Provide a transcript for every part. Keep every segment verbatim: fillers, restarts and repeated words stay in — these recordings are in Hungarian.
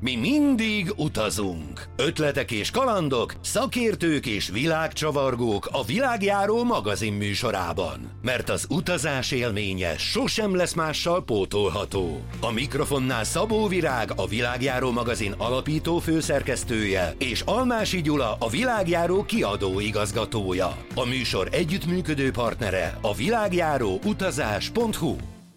Mi mindig utazunk. Ötletek és kalandok, szakértők és világcsavargók a Világjáró magazin műsorában. Mert az utazás élménye sosem lesz mással pótolható. A mikrofonnál Szabó Virág, a Világjáró magazin alapító főszerkesztője, és Almási Gyula, a Világjáró kiadó igazgatója. A műsor együttműködő partnere a világjáró utazás pont hu.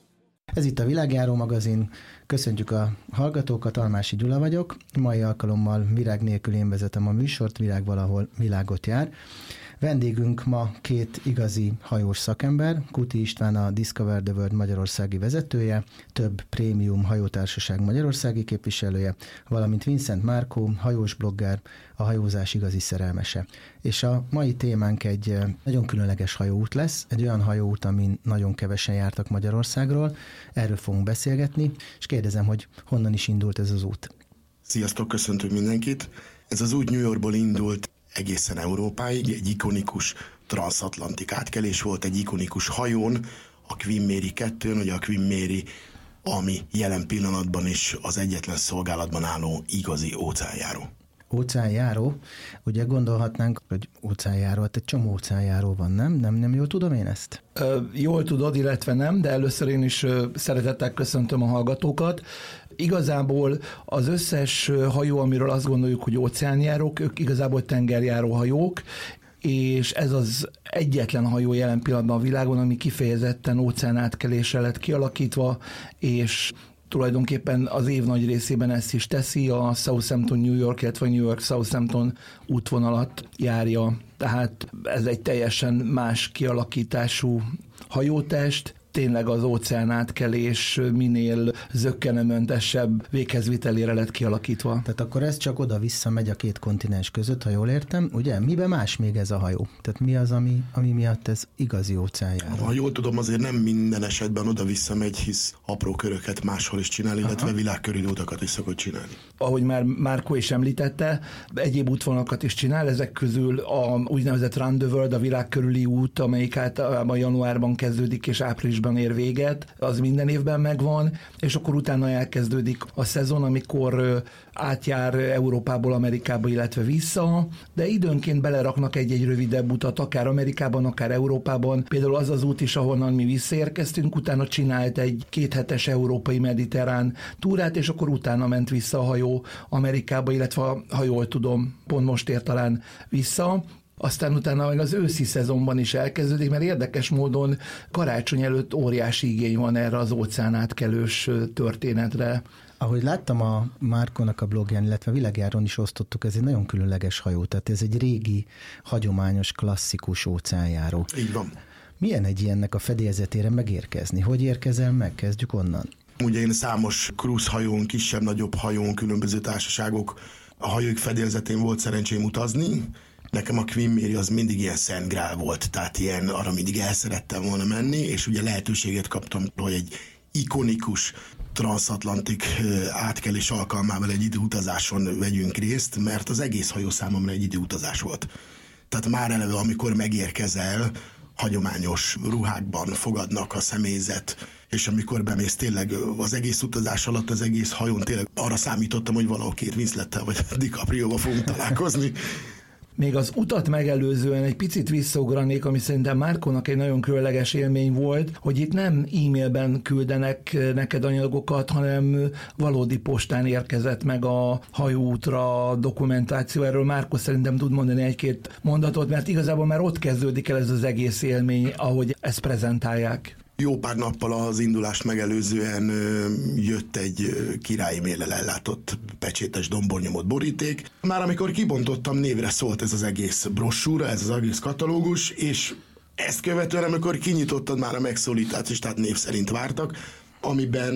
Ez itt a Világjáró magazin. Köszöntjük a hallgatókat, Almási Gyula vagyok. Mai alkalommal virág nélkül én vezetem a műsort, Virág valahol világot jár. Vendégünk ma két igazi hajós szakember, Kuti István a Discover the World magyarországi vezetője, több prémium hajótársaság magyarországi képviselője, valamint Vincent Márkó, hajós blogger, a hajózás igazi szerelmese. És a mai témánk egy nagyon különleges hajóút lesz, egy olyan hajóút, amin nagyon kevesen jártak Magyarországról, erről fogunk beszélgetni, és kérdezem, hogy honnan is indult ez az út. Sziasztok, köszöntök mindenkit! Ez az út New Yorkból indult egészen Európáig, egy ikonikus transatlantik átkelés volt, egy ikonikus hajón, a Queen Mary kettőn, ugye a Queen Mary, ami jelen pillanatban is az egyetlen szolgálatban álló igazi óceánjáró. Óceánjáró, ugye gondolhatnánk, hogy óceánjáró, hát egy csomó óceánjáró van, nem? Nem, nem jól tudom én ezt? Ö, jól tudod, illetve nem, de először én is szeretettel köszöntöm a hallgatókat. Igazából az összes hajó, amiről azt gondoljuk, hogy óceánjárók, ők igazából tengerjáró hajók, és ez az egyetlen hajó jelen pillanatban a világon, ami kifejezetten óceánátkelésre lett kialakítva, és tulajdonképpen az év nagy részében ezt is teszi, a Southampton-New York, illetve New York-Southampton útvonalat járja. Tehát ez egy teljesen más kialakítású hajótest, tényleg az óceánátkelés minél zökkenőmentesebb véghezvitelére lett kialakítva. Tehát akkor ez csak oda-vissza megy a két kontinens között, ha jól értem, ugye? Miben más még ez a hajó? Tehát mi az, ami, ami miatt ez igazi óceánjáró? Ha jól tudom, azért nem minden esetben oda-vissza megy, hisz apró köröket máshol is csinál, illetve világkörüli utakat is szokott csinálni. Ahogy már Márkó is említette, egyéb útvonalakat is csinál, ezek közül a úgynevezett Round the World, a világkörüli út, amelyik általában januárban kezdődik és áprilisban ér véget, az minden évben megvan, és akkor utána elkezdődik a szezon, amikor átjár Európából Amerikába, illetve vissza, de időnként beleraknak egy-egy rövidebb utat, akár Amerikában, akár Európában. Például az az út is, ahonnan mi visszaérkeztünk, utána csinált egy kéthetes európai mediterrán túrát, és akkor utána ment vissza a hajó Amerikába, illetve ha jól tudom, pont most ér talán vissza. Aztán utána meg az őszi szezonban is elkezdődik, mert érdekes módon karácsony előtt óriási igény van erre az óceánátkelős történetre. Ahogy láttam a Márkónak a blogján, illetve a Világjáron is osztottuk, ez egy nagyon különleges hajó, tehát ez egy régi, hagyományos, klasszikus óceánjáró. Így van. Milyen egy ilyennek a fedélzetére megérkezni? Hogy érkezel meg? Kezdjük onnan. Ugye én számos cruise hajón, kisebb-nagyobb hajón, különböző társaságok, a hajók fedélzetén volt szerencsém utazni. Nekem a Queen Mary az mindig ilyen szent grál volt, tehát ilyen, arra mindig el szerettem volna menni, és ugye lehetőséget kaptam, hogy egy ikonikus transatlantik átkelés alkalmával egy időutazáson vegyünk részt, mert az egész hajó számomra egy időutazás volt. Tehát már eleve, amikor megérkezel, hagyományos ruhákban fogadnak a személyzet, és amikor bemész tényleg az egész utazás alatt, az egész hajón tényleg arra számítottam, hogy valahol két Winslettel vagy DiCaprio-val fogunk találkozni. Még az utat megelőzően egy picit visszaugranék, ami szerintem Márkónak egy nagyon különleges élmény volt, hogy itt nem e-mailben küldenek neked anyagokat, hanem valódi postán érkezett meg a hajóútra a dokumentáció. Erről Márkó szerintem tud mondani egy-két mondatot, mert igazából már ott kezdődik el ez az egész élmény, ahogy ezt prezentálják. Jó pár nappal az indulást megelőzően jött egy királyi méllel ellátott pecsétes dombornyomott boríték. Már amikor kibontottam, névre szólt ez az egész brossúra, ez az egész katalógus, és ezt követően, amikor kinyitottad, már a megszólítást, tehát név szerint vártak, amiben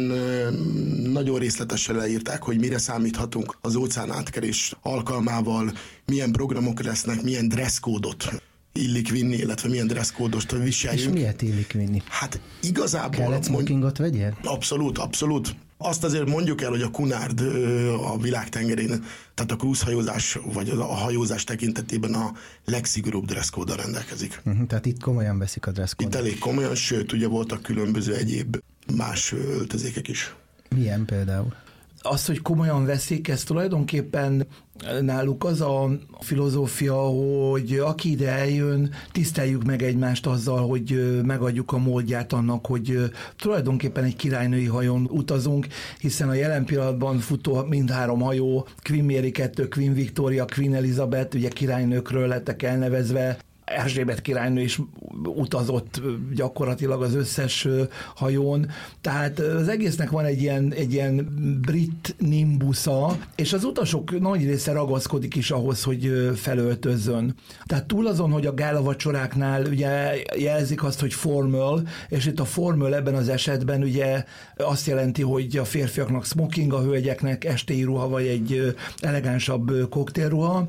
nagyon részletesen leírták, hogy mire számíthatunk az óceánátkelés alkalmával, milyen programok lesznek, milyen dresszkódot illik vinni, illetve milyen dresszkódost viseljünk. És miért illik vinni? Hát igazából... Kellett smokingot vegyél? Abszolút, abszolút. Azt azért mondjuk el, hogy a Cunard a világtengerén, tehát a cruise-hajózás, vagy a hajózás tekintetében a legszigorúbb dresszkóddal rendelkezik. Uh-huh, tehát itt komolyan veszik a dresszkódot. Itt elég komolyan, sőt, ugye voltak különböző egyéb más öltözékek is. Milyen például? az, hogy komolyan veszik, ez tulajdonképpen náluk az a filozófia, hogy aki ide eljön, tiszteljük meg egymást azzal, hogy megadjuk a módját annak, hogy tulajdonképpen egy királynői hajón utazunk, hiszen a jelen pillanatban futó mindhárom hajó, Queen Mary kettő, Queen Victoria, Queen Elizabeth, ugye királynőkről lettek elnevezve, Erzsébet királynő is utazott gyakorlatilag az összes hajón, tehát az egésznek van egy ilyen, egy ilyen brit nimbusza, és az utasok nagy része ragaszkodik is ahhoz, hogy felöltözzön. Tehát túl azon, hogy a gálavacsoráknál ugye jelzik azt, hogy formal, és itt a formal ebben az esetben ugye azt jelenti, hogy a férfiaknak smoking, a hölgyeknek estéi ruha, vagy egy elegánsabb koktélruha,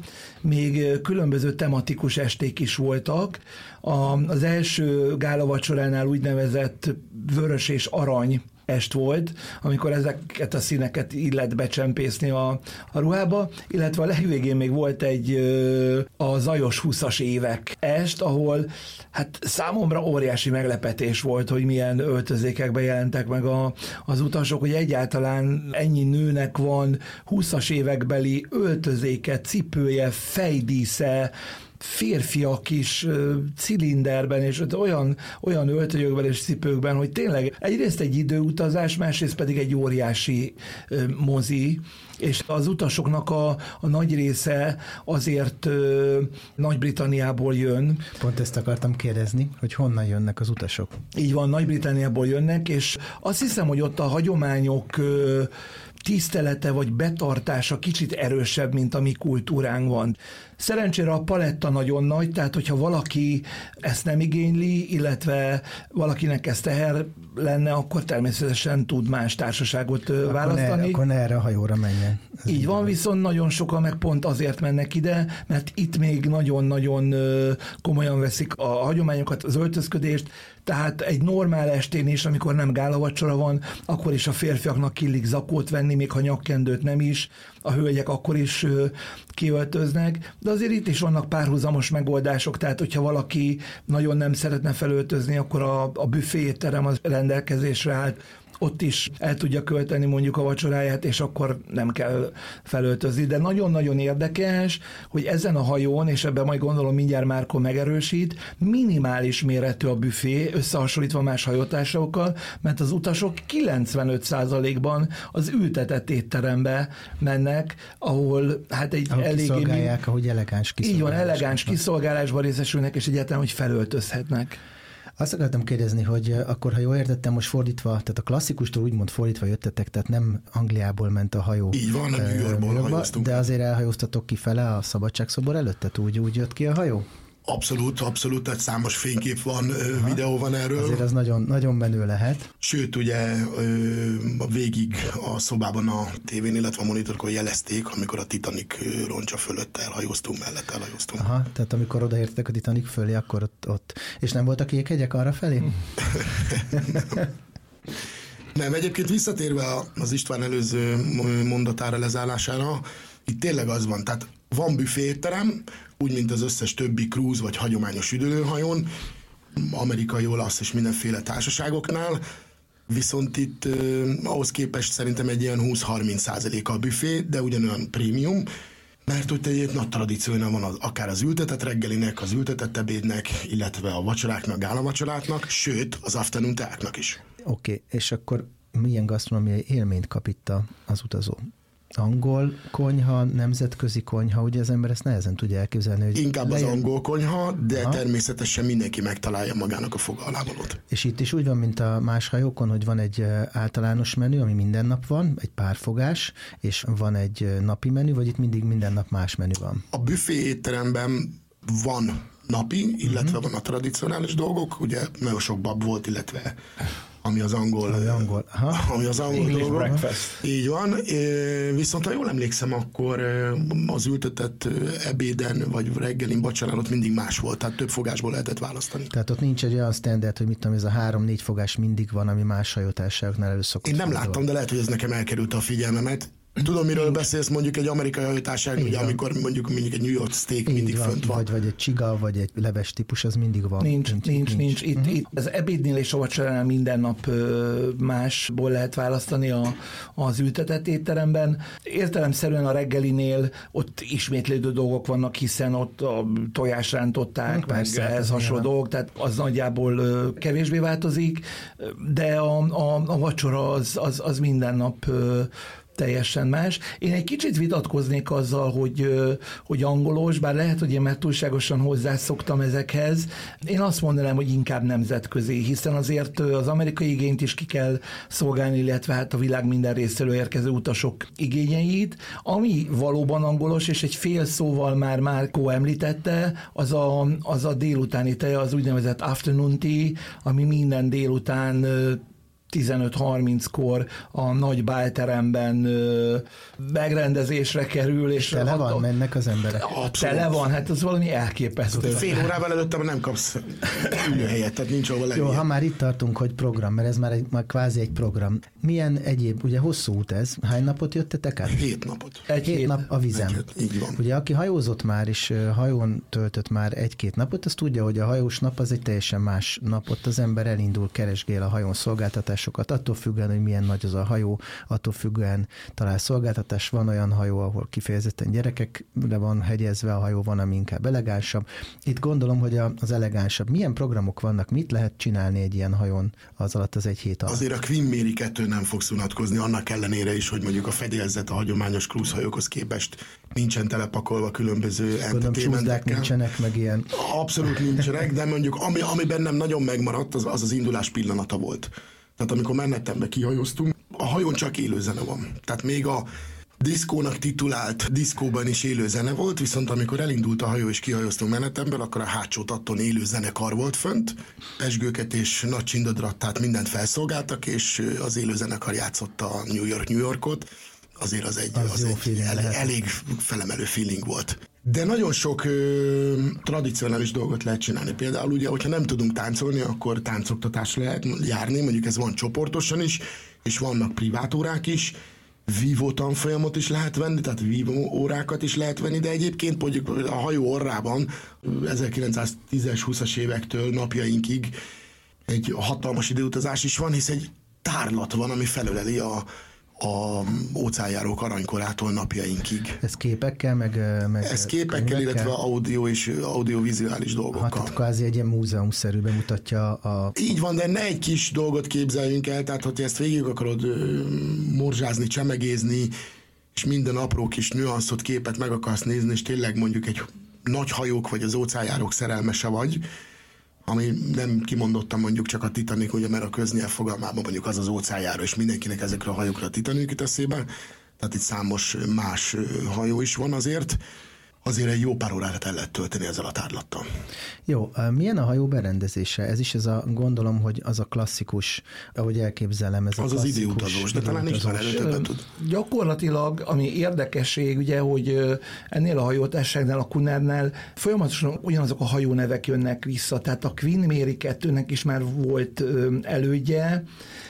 még különböző tematikus esték is voltak. A, az első gálavacsoránál úgynevezett vörös és arany est volt, amikor ezeket a színeket illet becsempészni a, a ruhába, illetve a legvégén még volt egy a zajos húszas évek est, ahol hát számomra óriási meglepetés volt, hogy milyen öltözékekben jelentek meg a, az utasok, hogy egyáltalán ennyi nőnek van húszas évekbeli öltözéke, cipője, fejdísze, férfiak is uh, cilinderben, és olyan, olyan öltönyökben és cipőkben, hogy tényleg egyrészt egy időutazás, másrészt pedig egy óriási uh, mozi, és az utasoknak a, a nagy része azért uh, Nagy-Britanniából jön. Pont ezt akartam kérdezni, hogy honnan jönnek az utasok. Így van, Nagy-Britanniából jönnek, és azt hiszem, hogy ott a hagyományok uh, tisztelete vagy betartása kicsit erősebb, mint a mi kultúránk van. Szerencsére a paletta nagyon nagy, tehát hogyha valaki ezt nem igényli, illetve valakinek ez teher lenne, akkor természetesen tud más társaságot akkor választani. Ne, akkor ne erre a hajóra menjen. Ez így van, viszont nagyon sokan meg pont azért mennek ide, mert itt még nagyon-nagyon komolyan veszik a hagyományokat, az öltözködést, tehát egy normál estén is, amikor nem gálavacsora van, akkor is a férfiaknak illik zakót venni, még ha nyakkendőt nem is, a hölgyek akkor is kiöltöznek, de azért itt is vannak párhuzamos megoldások, tehát hogyha valaki nagyon nem szeretne felöltözni, akkor a, a büfé étterem az rendelkezésre állt, ott is el tudja költeni mondjuk a vacsoráját, és akkor nem kell felöltözni. De nagyon-nagyon érdekes, hogy ezen a hajón, és ebben majd gondolom mindjárt Márko megerősít, minimális méretű a büfé, összehasonlítva más hajótársakkal, mert az utasok kilencvenöt százalékban az ültetett étterembe mennek, ahol hát egy ahol eléggé... kiszolgálják, ahogy elegáns kiszolgálás. Így van, elegáns kiszolgálásban részesülnek, és egyáltalán, hogy felöltözhetnek. Azt akartam kérdezni, hogy akkor, ha jól értettem, most fordítva, tehát a klasszikustól úgymond fordítva jöttetek, tehát nem Angliából ment a hajó. Így van, a New Yorkból hajóztunk. De azért elhajóztatok kifele a szabadságszobor előtt, tehát úgy, úgy jött ki a hajó? Abszolút, abszolút, tehát számos fénykép van, Aha. videó van erről. Azért az nagyon, nagyon menő lehet. Sőt, ugye végig a szobában a tévén, illetve a monitorkon jelezték, amikor a Titanic roncsa fölött elhajóztunk, mellett elhajóztunk. Aha, tehát amikor odaértek a Titanic fölé, akkor ott, ott. És nem voltak jéghegyek arra felé? Nem, egyébként visszatérve az István előző mondatára, lezárására, itt tényleg az van, tehát van büféterem, úgy, mint az összes többi cruise vagy hagyományos üdülőhajón, amerikai, olasz és mindenféle társaságoknál, viszont itt eh, ahhoz képest szerintem egy ilyen húsz-harminc százaléka a büfé, de ugyanolyan prémium, mert úgy egy nagy tradíciója van az, akár az ültetett reggelinek, az ültetett ebédnek, illetve a vacsoráknak, gálavacsoráknak, sőt az afternoon teáknak is. Oké, okay, és akkor milyen gasztronómiai élményt kap itt az utazó? Angol konyha, nemzetközi konyha, ugye az ember ezt nehezen tudja elképzelni. Hogy Inkább lejön... az angol konyha, de Aha. természetesen mindenki megtalálja magának a foga alávalót. És itt is úgy van, mint a más hajókon, hogy van egy általános menü, ami minden nap van, egy párfogás, és van egy napi menü, vagy itt mindig minden nap más menü van? A büfé étteremben van napi, illetve uh-huh. van a tradicionális dolgok, ugye nagyon sok bab volt, illetve ami az angol, ami angol, ami az angol English dolgok. breakfast. Így van, viszont ha jól emlékszem, akkor az ültetett ebéden, vagy reggelin, vacsorán ott mindig más volt, tehát több fogásból lehetett választani. Tehát ott nincs egy olyan standard, hogy mit tudom, ez a három-négy fogás mindig van, ami más hajótársaságoknál elő szokott. Én nem láttam, de lehet, hogy ez nekem elkerült a figyelmemet. Tudom, miről beszélsz, mondjuk egy amerikai hajtárság, ugye, amikor mondjuk, mondjuk egy New York steak így mindig van, fönt van. Vagy, vagy egy csiga, vagy egy leves típus, az mindig van. Nincs, nincs, nincs. nincs. Itt, uh-huh. itt az ebédnél és a vacsoránál minden nap ö, másból lehet választani a, az ültetett étteremben. Értelemszerűen a reggelinél ott ismétlődő dolgok vannak, hiszen ott a tojást rántották, meg persze, ehhez hasonló dolgok, tehát az nagyjából ö, kevésbé változik, de a, a, a vacsora az, az, az minden nap ö, teljesen más. Én egy kicsit vitatkoznék azzal, hogy, hogy angolos, bár lehet, hogy én már túlságosan hozzászoktam ezekhez. Én azt mondanám, hogy inkább nemzetközi, hiszen azért az amerikai igényt is ki kell szolgálni, illetve hát a világ minden részéről érkező utasok igényeit. Ami valóban angolos, és egy fél szóval már Márkó említette, az a, az a délutáni teja, az úgynevezett afternoon tea, ami minden délután tizenöt harminckor a nagy bálteremben ö, megrendezésre kerül. És tele van, mennek az emberek. Abszolút. Tele van, hát az valami elképesztő. Fél órával előttem nem kapsz ülőhelyet, tehát nincs ahol lennie. Jó, ha már itt tartunk, hogy program, mert ez már, egy, már kvázi egy program. Milyen egyéb, ugye hosszú út ez, hány napot jöttetek át? Hét napot. Egy hét, hét nap a vizem. Egy, így van. Ugye aki hajózott már, és hajón töltött már egy-két napot, az tudja, hogy a hajós nap az egy teljesen más nap. Ott az ember elindul, keresgél a hajón szolgáltatás, attól függően, hogy milyen nagy az a hajó, attól függően talál szolgáltatás. Van olyan hajó, ahol kifejezetten gyerekekre van hegyezve a hajó, van, ami inkább elegánsabb. Itt gondolom, hogy az elegánsabb. Milyen programok vannak, mit lehet csinálni egy ilyen hajón az alatt az egy hét alatt? Azért a Queen Mary kettő nem fogsz unatkozni, annak ellenére is, hogy mondjuk a fedélzet a hagyományos cruise-hajókhoz képest nincsen telepakolva különböző entertainmentekkel. Nincsenek, meg ilyen. Abszolút nincsenek, de mondjuk ami, ami bennem nagyon megmaradt, az az, az indulás pillanata volt. Tehát amikor Manhattanbe kihajóztunk, a hajón csak élő zene van. Tehát még a diszkónak titulált diszkóban is élő zene volt, viszont amikor elindult a hajó és kihajóztunk Manhattanből, akkor a hátsó tatton élő zenekar volt fönt, pezsgőket és nagy csindodrat, tehát mindent felszolgáltak, és az élő zenekar játszotta a New York, New Yorkot. Azért az egy, az az egy elég, elég felemelő feeling volt. De nagyon sok ö, tradicionális dolgot lehet csinálni. Például ugye, hogyha nem tudunk táncolni, akkor táncoktatásra lehet járni, mondjuk ez van csoportosan is, és vannak privát órák is, vívó tanfolyamot is lehet venni, tehát vívó órákat is lehet venni, de egyébként mondjuk a hajó orrában ezerkilencszáztízes, húszas évektől napjainkig egy hatalmas időutazás is van, hisz egy tárlat van, ami felöleli a a óceánjárók aranykorától napjainkig. Ez képekkel, meg... meg Ez képekkel, könyvekkel? Illetve audio és audiovizuális dolgokkal. Hát kvázi egy ilyen múzeumszerű bemutatja a... Így van, de ne egy kis dolgot képzeljünk el, tehát hogyha ezt végig akarod ö, morzsázni, csemegézni, és minden apró kis nüanszot, képet meg akarsz nézni, és tényleg mondjuk egy nagy hajók vagy az óceánjárók szerelmese vagy, ami nem kimondottam mondjuk csak a Titanic, ugye, mert a köznyelv fogalmában mondjuk az az óceánjáró, és mindenkinek ezekre a hajókra a Titanic jut eszébe, tehát itt számos más hajó is van azért, azért egy jó pár órát el lehet tölteni ezzel a tárlattal. Jó, milyen a hajó berendezése? Ez is ez a, gondolom, hogy az a klasszikus, ahogy elképzelem, ez a az klasszikus... Az időutazós, de talán István erről többet tud. Gyakorlatilag, ami érdekesség, ugye, hogy ennél a hajótárságnál, a Cunardnál folyamatosan ugyanazok a hajónevek jönnek vissza, tehát a Queen Mary kettőnek is már volt elődje,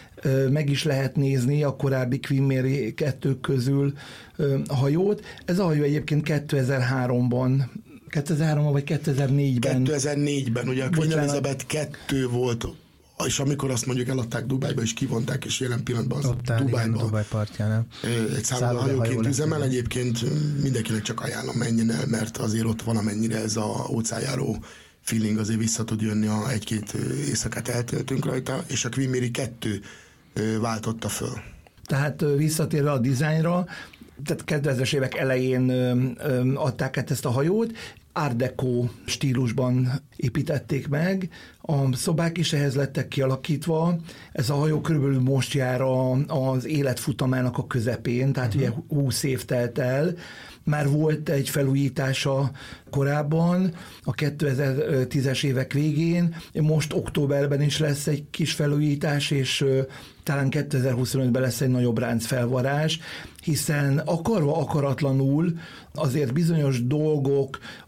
meg is lehet nézni a korábbi Queen Mary kettők közül a hajót. Ez a hajó egyébként kétezer-háromban, kétezer-háromban vagy kétezer-négyben. kétezer-négyben, ugye a Queen Elizabeth kettő volt, és amikor azt mondjuk eladták Dubájba, és kivonták, és jelen pillanatban az Dubájban Dubáj partjánál egy szállodai hajóként üzemel, egyébként mindenkinek csak ajánlom, menjen el, mert azért ott valamennyire ez a óceánjáró feeling azért vissza tud jönni, a egy-két éjszakát eltöltünk rajta, és a Queen Mary kettő váltotta föl. Tehát visszatérve a dizájnra, tehát kétezres évek elején adták át ezt a hajót, Art Deco stílusban építették meg, a szobák is ehhez lettek kialakítva, ez a hajó körülbelül most jár a, az életfutamának a közepén, tehát uh-huh. ugye húsz év telt el, már volt egy felújítása korábban, a kétezer-tízes évek végén, most októberben is lesz egy kis felújítás, és talán kétezer-huszonötben lesz egy nagyobb ráncfelvarás, hiszen akarva akaratlanul azért bizonyos dolgok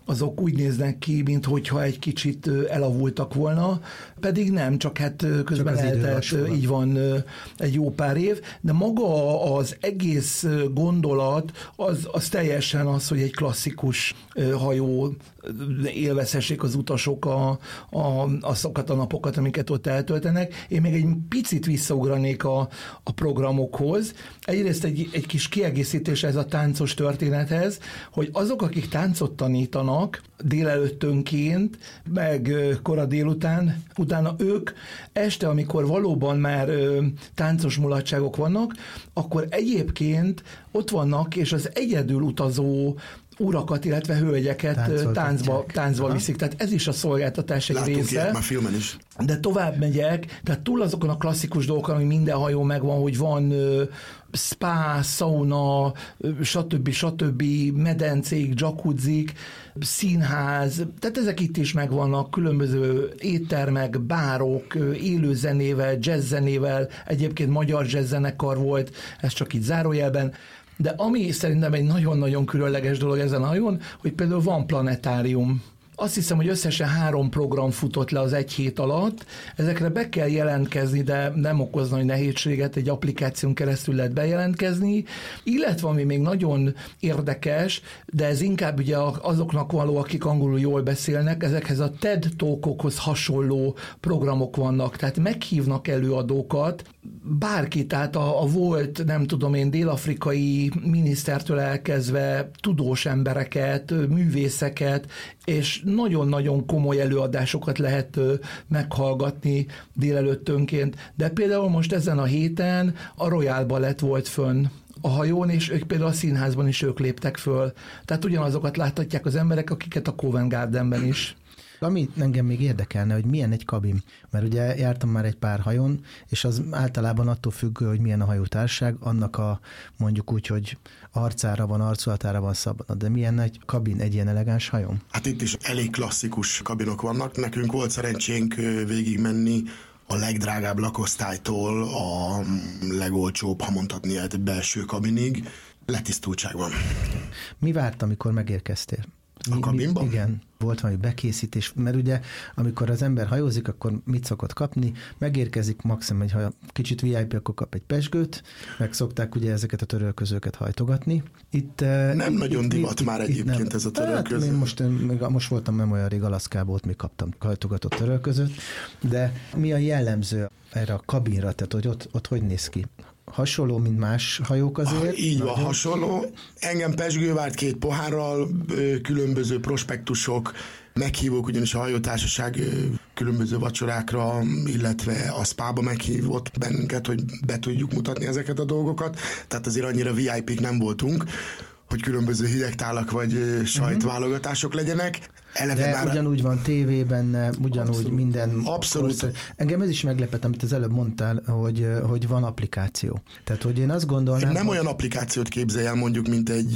azok úgy néznek ki, minthogyha egy kicsit elavultak volna, pedig nem, csak hát közben eltelt, így van, egy jó pár év, de maga az egész gondolat az, az teljesen az, hogy egy klasszikus hajó élvezhessék az utasok a, a, azokat a napokat, amiket ott eltöltenek. Én még egy picit visszaugranék a, a programokhoz. Egyrészt egy, egy kis kiegészítés ez a táncos történethez, hogy azok, akik táncot tanítanak délelőttönként, meg kora délután, utána ők este, amikor valóban már táncos mulatságok vannak, akkor egyébként ott vannak, és az egyedül utazó urakat, illetve hölgyeket táncba, táncba viszik. Tehát ez is a szolgáltatás egy Láttuk része. Láttuk már filmen is. De tovább megyek, tehát túl azokon a klasszikus dolgokon, ami minden hajó megvan, hogy van ö, spa, sauna, ö, stb. stb., medencék, jacuzzik, színház, tehát ezek itt is megvannak, különböző éttermek, bárok, élő zenével, jazz zenével, egyébként magyar jazz zenekar volt, ez csak itt zárójelben. De ami szerintem egy nagyon-nagyon különleges dolog ezen a hajón, hogy például van planetárium. Azt hiszem, hogy összesen három program futott le az egy hét alatt. Ezekre be kell jelentkezni, de nem okozna nagy nehézséget, egy applikáción keresztül lehet bejelentkezni. Illetve, ami még nagyon érdekes, de ez inkább ugye azoknak való, akik angolul jól beszélnek, ezekhez a TED Talkokhoz hasonló programok vannak. Tehát meghívnak előadókat, bárki, tehát a, a volt, nem tudom én, dél-afrikai minisztertől elkezdve tudós embereket, művészeket, és nagyon-nagyon komoly előadásokat lehet meghallgatni délelőttönként. De például most ezen a héten a Royal Ballet volt fönn a hajón, és ők például a színházban is ők léptek föl. Tehát ugyanazokat láthatják az emberek, akiket a Covent Gardenben is. Ami engem még érdekelne, hogy milyen egy kabin. Mert ugye jártam már egy pár hajón, és az általában attól függő, hogy milyen a hajótársaság, annak a mondjuk úgy, hogy arcára van, arculatára van szabad. De milyen egy kabin egy ilyen elegáns hajón? Hát itt is elég klasszikus kabinok vannak. Nekünk volt szerencsénk végigmenni a legdrágább lakosztálytól a legolcsóbb, ha mondhatni lehet, belső kabinig. Letisztultság van. Mi várt, amikor megérkeztél? A kabinban? Igen, volt valami bekészítés, mert ugye amikor az ember hajózik, akkor mit szokott kapni? Megérkezik maximum egy hajó, kicsit vé i pé, akkor kap egy pezsgőt, meg szokták ugye ezeket a törölközőket hajtogatni. Itt, nem itt, nagyon itt, divat itt, már itt, egyébként nem. ez a törölköző. Hát, én most, most voltam nem olyan rég Alaszkában, ott még kaptam hajtogatott törölközőt, de mi a jellemző erre a kabinra, tehát hogy ott, ott hogy néz ki? Hasonló, mint más hajók azért? Ah, így van, nagyon hasonló. Engem pezsgő várt két pohárral, különböző prospektusok, meghívók, ugyanis a hajótársaság különböző vacsorákra, illetve a spába meghívott bennünket, hogy be tudjuk mutatni ezeket a dolgokat. Tehát azért annyira vé i pé-k nem voltunk, hogy különböző hidegtálak vagy sajtválogatások legyenek. Eleve de már ugyanúgy van tévében, ugyanúgy abszolút, minden... Abszolút. Korszor. Engem ez is meglepett, amit az előbb mondtál, hogy, hogy van applikáció. Tehát, hogy én azt gondolnám... Nem hogy... olyan applikációt képzelj el mondjuk, mint egy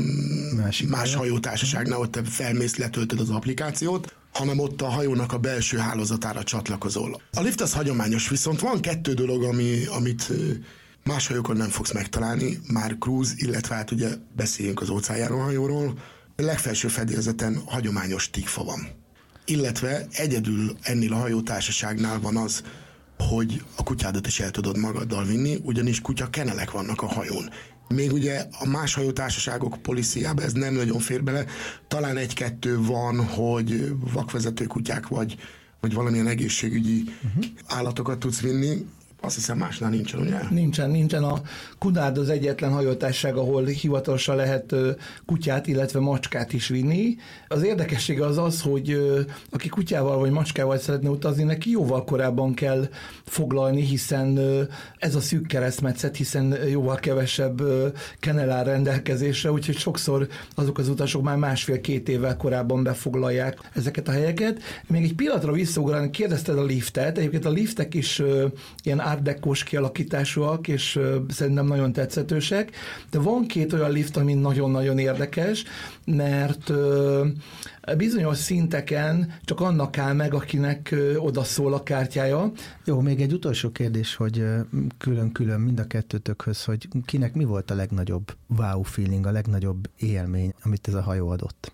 Másik más hajótársaságnál, ott te felmész, letöltöd az applikációt, hanem ott a hajónak a belső hálózatára csatlakozol. A lift az hagyományos, viszont van kettő dolog, ami, amit más hajókon nem fogsz megtalálni, már cruise, illetve hát ugye beszéljünk az óceánjáróhajóról. A legfelső fedélzeten hagyományos tikfa van. Illetve egyedül ennél a hajótársaságnál van az, hogy a kutyádat is el tudod magaddal vinni, ugyanis kutya kenelek vannak a hajón. Még ugye a más hajótársaságok policyjában ez nem nagyon fér bele. Talán egy-kettő van, hogy vakvezető kutyák vagy, vagy valamilyen egészségügyi uh-huh. állatokat tudsz vinni. Azt hiszem másnál nincsen, ugye? Nincsen, nincsen. A Cunard az egyetlen hajótársaság, ahol hivatalosan lehet kutyát, illetve macskát is vinni. Az érdekessége az az, hogy aki kutyával vagy macskával szeretne utazni, neki jóval korábban kell foglalni, hiszen ez a szűk keresztmetszet, hiszen jóval kevesebb kenel áll rendelkezésre, úgyhogy sokszor azok az utasok már másfél-két évvel korábban befoglalják ezeket a helyeket. Még egy pillanatra visszaugrani, kérdezted a liftet, egyébként a liftek is ilyen art decós kialakításúak, és uh, szerintem nagyon tetszetősek, de van két olyan lift, ami nagyon-nagyon érdekes, mert uh, bizonyos szinteken csak annak áll meg, akinek uh, odaszól a kártyája. Jó, még egy utolsó kérdés, hogy uh, külön-külön mind a kettőtökhöz, hogy kinek mi volt a legnagyobb wow feeling, a legnagyobb élmény, amit ez a hajó adott?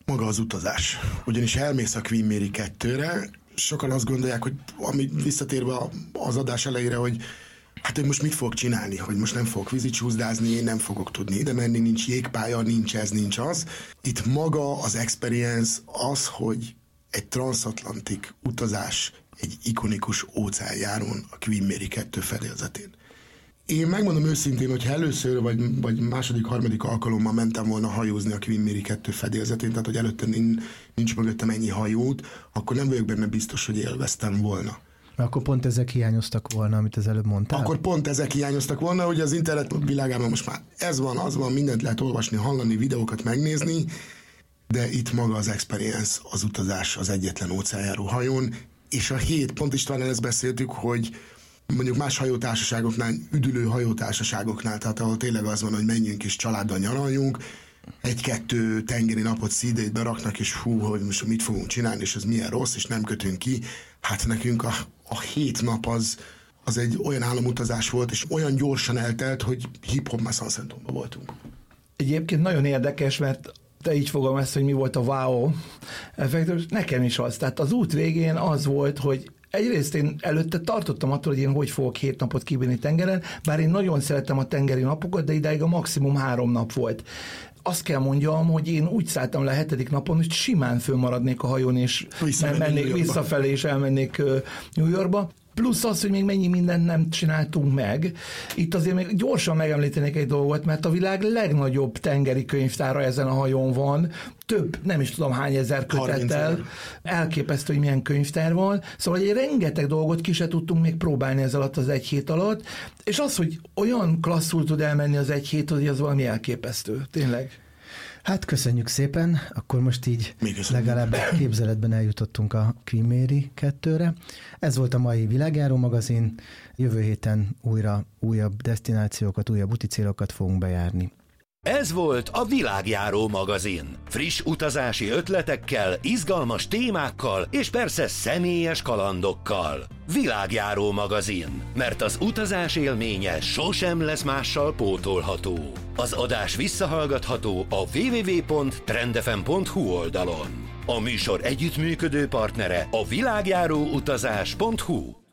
Maga az utazás. Ugyanis elmész a Queen Mary kettőre, sokan azt gondolják, hogy ami visszatérve az adás elejére, hogy hát hogy most mit fogok csinálni, hogy most nem fogok vízicsúszdázni, én nem fogok tudni ide menni, nincs jégpálya, nincs ez, nincs az. Itt maga az experience az, hogy egy transatlantik utazás egy ikonikus óceánjárón a Queen Mary kettő fedélzetén. Én megmondom őszintén, hogy először vagy, vagy második, harmadik alkalommal mentem volna hajózni a Queen Mary kettő fedélzetén, tehát hogy előtte nincs, nincs mögöttem ennyi hajót, akkor nem vagyok benne biztos, hogy élveztem volna. Akkor pont ezek hiányoztak volna, amit az előbb mondtál? Akkor pont ezek hiányoztak volna, hogy az internet világában most már ez van, az van, mindent lehet olvasni, hallani, videókat megnézni, de itt maga az experience, az utazás az egyetlen óceánjáró hajón, és a hét, pont Istvánnal ezt beszéltük, hogy mondjuk más hajótársaságoknál, üdülő hajótársaságoknál, tehát ahol tényleg az van, hogy menjünk és családdal nyaraljunk, egy-kettő tengeri napot szídét beraknak, és hú, hogy most mit fogunk csinálni, és ez milyen rossz, és nem kötünk ki. Hát nekünk a, a hét nap az, az egy olyan álomutazás volt, és olyan gyorsan eltelt, hogy hip-hop már San Antonban voltunk. Egyébként nagyon érdekes, mert te így fogom ezt, hogy mi volt a wow effektus, nekem is az. Tehát az út végén az volt, hogy egyrészt én előtte tartottam attól, hogy én hogy fogok hét napot kibírni tengeren, bár én nagyon szeretem a tengeri napokat, de idáig a maximum három nap volt. Azt kell mondjam, hogy én úgy szálltam le a hetedik napon, hogy simán fölmaradnék a hajón, és mennék visszafelé, és elmennék New Yorkba. Plusz az, hogy még mennyi mindent nem csináltunk meg. Itt azért még gyorsan megemlítenék egy dolgot, mert a világ legnagyobb tengeri könyvtára ezen a hajón van. Több, nem is tudom hány ezer kötettel. Elképesztő, hogy milyen könyvtár van. Szóval egy rengeteg dolgot ki se tudtunk még próbálni ez alatt az egy hét alatt. És az, hogy olyan klasszul tud elmenni az egy hét, hogy az valami elképesztő. Tényleg. Hát köszönjük szépen, akkor most így legalább képzeletben eljutottunk a Queen Mary kettőre. Ez volt a mai Világjáró magazin, jövő héten újra újabb desztinációkat, újabb úti célokat fogunk bejárni. Ez volt a Világjáró magazin. Friss utazási ötletekkel, izgalmas témákkal és persze személyes kalandokkal. Világjáró magazin, mert az utazás élménye sosem lesz mással pótolható. Az adás visszahallgatható a double-u double-u double-u pont trendfm pont hu oldalon. A műsor együttműködő partnere a világjáró utazás pont hu.